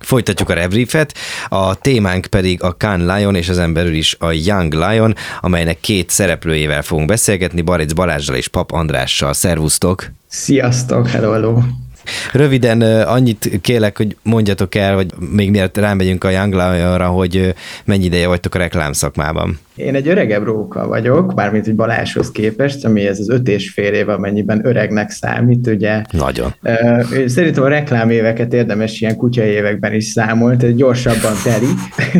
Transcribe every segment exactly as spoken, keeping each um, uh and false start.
Folytatjuk a rebriefet, a témánk pedig a Cannes Lion, és ezen belül is a Young Lion, amelynek két szereplőjével fogunk beszélgetni, Baric Balázsral és Papp Andrással. Szervusztok! Sziasztok, hello, hello! Röviden annyit kérlek, hogy mondjatok el, vagy még mielőtt rámegyünk a Young Lionra, hogy mennyi ideje vagytok a reklámszakmában. Én egy öregebb róka vagyok, bármint egy Balázshoz képest, ami ez az öt és fél év, amennyiben öregnek számít, ugye. Nagyon. Szerintem a rekláméveket érdemes ilyen kutyaévekben is számolni, tehát gyorsabban telik.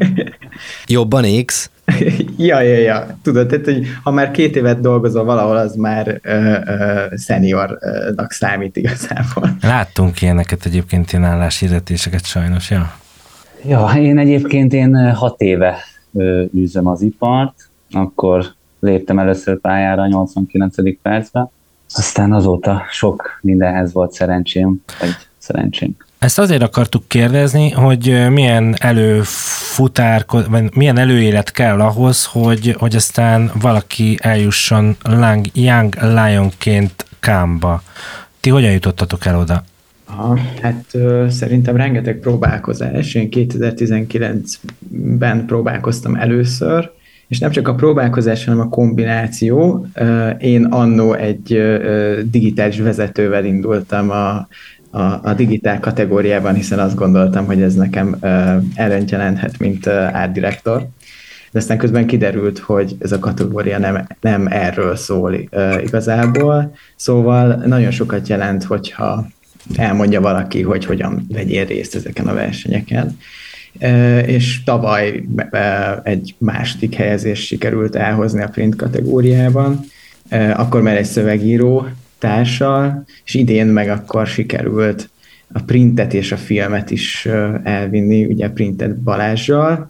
Jobban éksz? Ja, ja, ja. Tudod, tehát, hogy ha már két évet dolgozol valahol, az már ö, ö, szeniornak számít igazából. Láttunk ilyeneket egyébként, ilyen álláshirdetéseket sajnos, ja? Ja, én egyébként én hat éve űzöm az ipart, akkor léptem először pályára a nyolcvankilencedik percben, aztán azóta sok mindenhez volt szerencsém, vagy szerencsém. Ezt azért akartuk kérdezni, hogy milyen előfutár, vagy milyen előélet kell ahhoz, hogy, hogy aztán valaki eljusson Young Lionként Cannes-ba. Ti hogyan jutottatok el oda? Aha, hát ö, szerintem rengeteg próbálkozás. Én kétezer-tizenkilencben próbálkoztam először, és nem csak a próbálkozás, hanem a kombináció. Én annó egy digitális vezetővel indultam a A, a digitál kategóriában, hiszen azt gondoltam, hogy ez nekem uh, előnyt jelenthet, mint uh, art director. De aztán közben kiderült, hogy ez a kategória nem, nem erről szól uh, igazából. Szóval nagyon sokat jelent, hogyha elmondja valaki, hogy hogyan vegyél részt ezeken a versenyeken. Uh, és tavaly uh, egy második helyezést sikerült elhozni a print kategóriában. Uh, akkor már egy szövegíró társal, és idén meg akkor sikerült a printet és a filmet is elvinni, ugye printet Balázsral,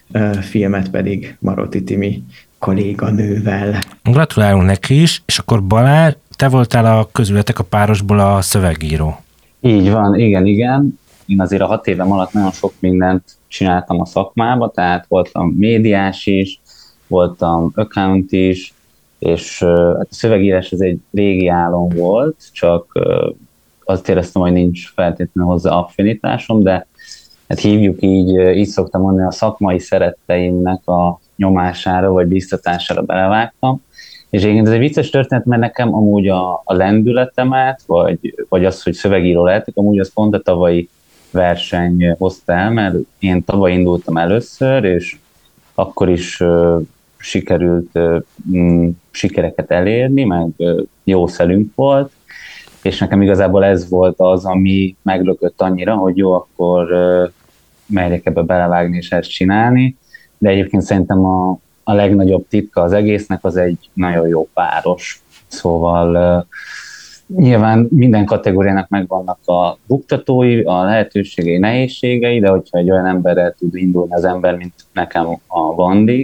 filmet pedig Marotti Timi kolléganővel. Gratulálunk neki is, és akkor Balázs, te voltál a közületek a párosból a szövegíró. Így van, igen, igen. Én azért a hat évem alatt nagyon sok mindent csináltam a szakmába, tehát voltam médiás is, voltam account is, és a szövegírás ez egy régi álom volt, csak azt éreztem, hogy nincs feltétlenül hozzá affinitásom, de hát hívjuk így, így szoktam mondani, a szakmai szeretteimnek a nyomására vagy biztatására belevágtam. És egyébként ez egy vicces történet, mert nekem amúgy a, a lendületemet, vagy, vagy az, hogy szövegíró lehetek, amúgy az pont a tavalyi verseny hozta el, mert én tavaly indultam először, és akkor is sikerült uh, sikereket elérni, meg uh, jó szelünk volt, és nekem igazából ez volt az, ami meglökött annyira, hogy jó, akkor uh, merjek ebbe belevágni és ezt csinálni, de egyébként szerintem a, a legnagyobb titka az egésznek az egy nagyon jó páros. Szóval uh, nyilván minden kategóriának megvannak a buktatói, a lehetőségei, nehézségei, de hogyha egy olyan emberrel tud indulni az ember, mint nekem a Bandi,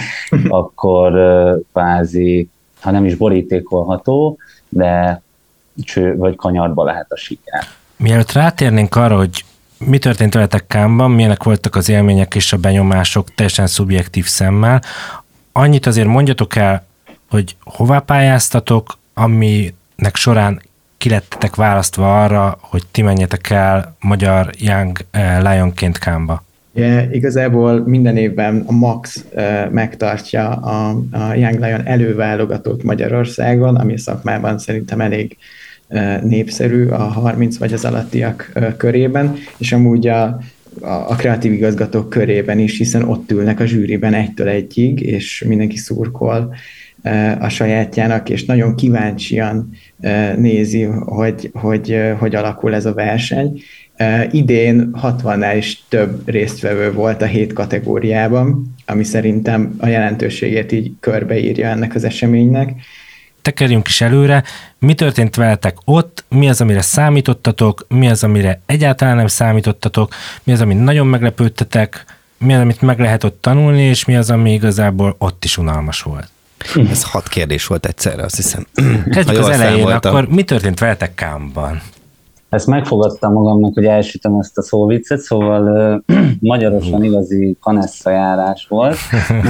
akkor kvázi, ha nem is borítékolható, de cső vagy kanyarba lehet a siker. Mielőtt rátérnénk arra, hogy mi történt veletek Cannes-ban, milyenek voltak az élmények és a benyomások teljesen szubjektív szemmel, annyit azért mondjatok el, hogy hová pályáztatok, ami nek során ki lettetek választva arra, hogy ti menjetek el magyar Young Lionként Cannes-ba? Yeah, igazából minden évben a Max uh, megtartja a, a Young Lion előválogatót Magyarországon, ami a szakmában szerintem elég uh, népszerű a harminc vagy az alattiak uh, körében, és amúgy a, a, a kreatív igazgatók körében is, hiszen ott ülnek a zsűriben egytől egyig, és mindenki szurkol a sajátjának, és nagyon kíváncsian nézi, hogy hogy, hogy alakul ez a verseny. Idén hatvannál is több résztvevő volt a hét kategóriában, ami szerintem a jelentőségét így körbeírja ennek az eseménynek. Tekerjünk is előre, mi történt veletek ott, mi az, amire számítottatok, mi az, amire egyáltalán nem számítottatok, mi az, amit nagyon meglepődtetek, mi az, amit meg lehet ott tanulni, és mi az, ami igazából ott is unalmas volt. Ez hat kérdés volt egyszerre, azt hiszem. Kezdjük az elején, számoltam. Akkor mi történt veletek Cannes-ban? Ezt megfogadtam magamnak, hogy elsütöm ezt a szóviccet, szóval uh, magyarosan igazi kanessza járás volt,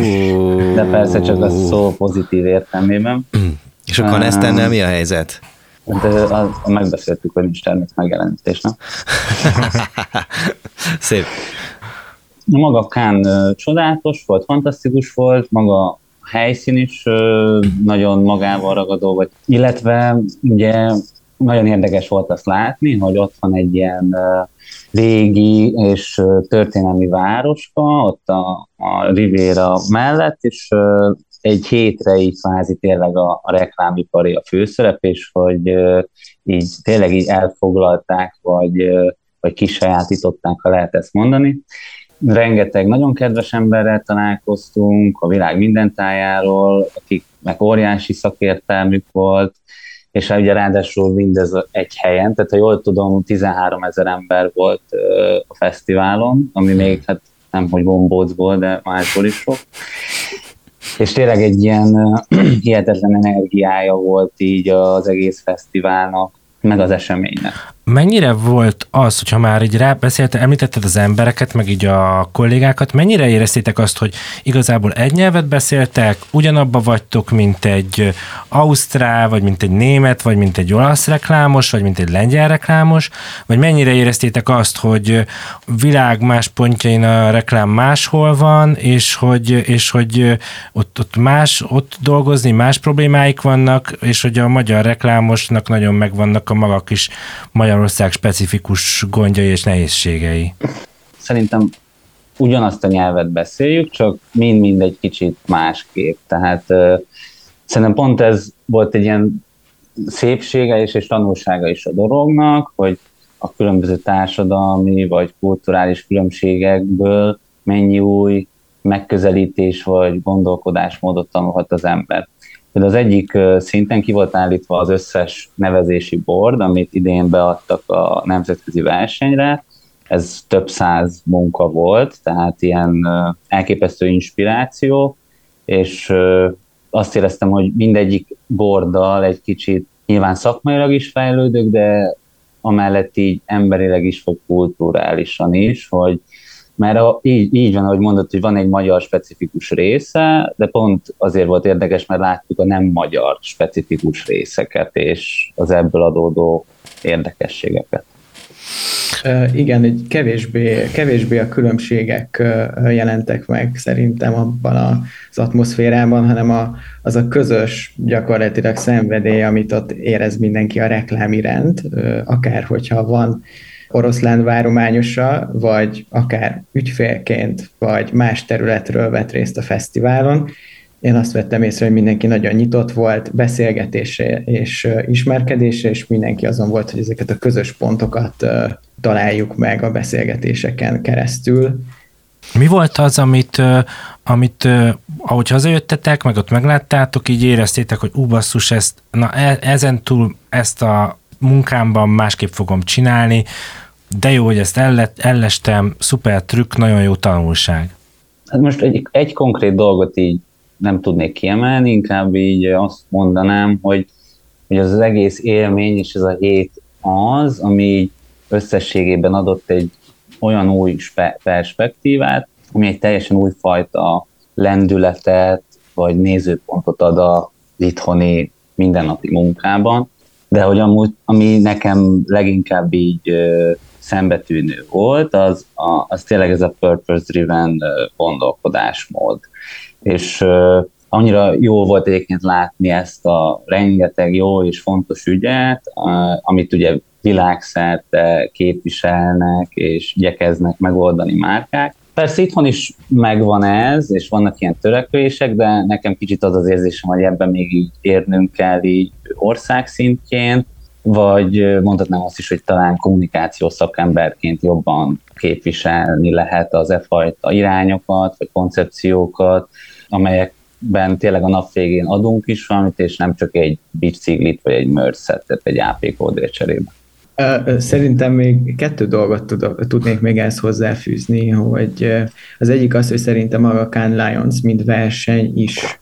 de persze csak a szó pozitív értelmében. És a kanesztennel mi a helyzet? De az, megbeszéltük, hogy nincs termék megjelenítés, nem? Szép. Maga Cannes csodálatos volt, fantasztikus volt, maga a helyszín is nagyon magával ragadó volt, illetve ugye nagyon érdekes volt azt látni, hogy ott van egy ilyen régi és történelmi városka, ott a, a Riviera mellett, és egy hétre így kvázi tényleg a, a reklámipari a főszerep, és hogy így tényleg így elfoglalták, vagy, vagy kisajátították, ha lehet ezt mondani. Rengeteg nagyon kedves emberrel találkoztunk a világ minden tájáról, akiknek óriási szakértelmük volt, és ugye ráadásul mindez egy helyen, tehát ha jól tudom, tizenhárom ezer ember volt a fesztiválon, ami még hát nem hogy Gombócból, de másból is sok. És tényleg egy ilyen hihetetlen energiája volt így az egész fesztiválnak, meg az eseménynek. Mennyire volt az, hogyha már így rábeszéltél, említetted az embereket, meg így a kollégákat, mennyire éreztétek azt, hogy igazából egy nyelvet beszéltek, ugyanabba vagytok, mint egy ausztrál, vagy mint egy német, vagy mint egy olasz reklámos, vagy mint egy lengyel reklámos, vagy mennyire éreztétek azt, hogy világ más pontjain a reklám máshol van, és hogy, és hogy ott, ott más, ott dolgozni, más problémáik vannak, és hogy a magyar reklámosnak nagyon megvannak a maga kis magyar Magyarország specifikus gondjai és nehézségei? Szerintem ugyanazt a nyelvet beszéljük, csak mind-mind egy kicsit másképp. Tehát uh, szerintem pont ez volt egy ilyen szépsége és, és tanulsága is a dolognak, hogy a különböző társadalmi vagy kulturális különbségekből mennyi új megközelítés vagy gondolkodásmódot tanulhat az ember. Az egyik szinten ki volt állítva az összes nevezési board, amit idén beadtak a nemzetközi versenyre. Ez több száz munka volt, tehát ilyen elképesztő inspiráció, és azt éreztem, hogy mindegyik boarddal egy kicsit nyilván szakmailag is fejlődök, de amellett így emberileg is, vagy kulturálisan is, hogy mert a, így, így van, ahogy mondod, hogy van egy magyar specifikus része, de pont azért volt érdekes, mert láttuk a nem magyar specifikus részeket, és az ebből adódó érdekességeket. Uh, igen, egy kevésbé, kevésbé a különbségek uh, jelentek meg szerintem abban az atmoszférában, hanem a, az a közös gyakorlatilag szenvedély, amit ott érez mindenki a reklám iránt, uh, akár hogyha van oroszlán várományosa, vagy akár ügyfélként, vagy más területről vett részt a fesztiválon. Én azt vettem észre, hogy mindenki nagyon nyitott volt beszélgetésre és ismerkedésre, és mindenki azon volt, hogy ezeket a közös pontokat találjuk meg a beszélgetéseken keresztül. Mi volt az, amit, amit ahogy hazajöttetek, meg ott megláttátok, így éreztétek, hogy ú, basszus, ezt, na, ezen túl ezt a munkámban másképp fogom csinálni, de jó, hogy ezt ellett, ellestem, szuper trükk, nagyon jó tanulság. Hát most egy, egy konkrét dolgot így nem tudnék kiemelni, inkább így azt mondanám, hogy, hogy az, az egész élmény és ez a hét az, ami összességében adott egy olyan új spe- perspektívát, ami egy teljesen újfajta lendületet vagy nézőpontot ad az itthoni mindennapi munkában, de hogy amúgy, ami nekem leginkább így ö, szembetűnő volt, az, a, az tényleg ez a purpose-driven gondolkodásmód. És ö, annyira jó volt egyébként látni ezt a rengeteg jó és fontos ügyet, a, amit ugye világszerte képviselnek és igyekeznek megoldani márkák. Persze itthon is megvan ez, és vannak ilyen törekvések, de nekem kicsit az az érzésem, hogy ebben még így érnünk kell így országszintjén, vagy mondhatnám azt is, hogy talán kommunikációs szakemberként jobban képviselni lehet az e fajta irányokat, vagy koncepciókat, amelyekben tényleg a nap végén adunk is valamit, és nem csak egy biciklit, vagy egy mörszet, egy á pé kódért cserébe. Szerintem még kettő dolgot tudok, tudnék még ezt hozzáfűzni, hogy az egyik az, hogy szerintem a Cannes Lions mint verseny is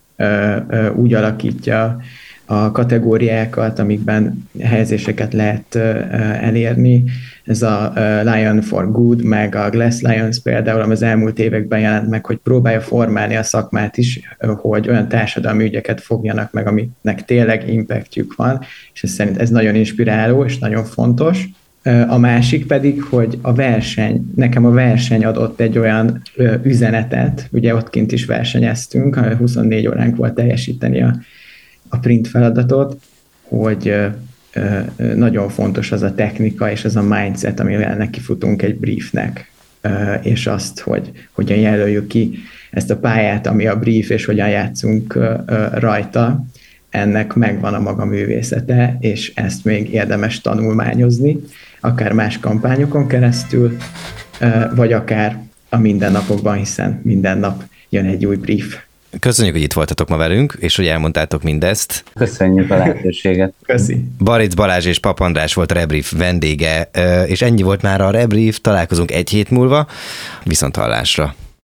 úgy alakítja a kategóriákat, amikben helyezéseket lehet elérni. Ez a Lion for Good, meg a Glass Lions például, az elmúlt években jelent meg, hogy próbálja formálni a szakmát is, hogy olyan társadalmi ügyeket fogjanak meg, amiknek tényleg impactjük van, és ez szerint ez nagyon inspiráló és nagyon fontos. A másik pedig, hogy a verseny, nekem a verseny adott egy olyan üzenetet, ugye ott kint is versenyeztünk, huszonnégy óránk volt teljesíteni a, a print feladatot, hogy nagyon fontos az a technika és az a mindset, amivel nekifutunk egy briefnek, és azt, hogy hogyan jelöljük ki ezt a pályát, ami a brief, és hogyan játszunk rajta, ennek megvan a maga művészete, és ezt még érdemes tanulmányozni, akár más kampányokon keresztül, vagy akár a mindennapokban, hiszen minden nap jön egy új brief. Köszönjük, hogy itt voltatok ma velünk, és hogy elmondtátok mindezt. Köszönjük a lehetőséget. Köszi. Baric Balázs és Papp András volt a Rebrief vendége, és ennyi volt már a Rebrief, találkozunk egy hét múlva, viszont hallásra.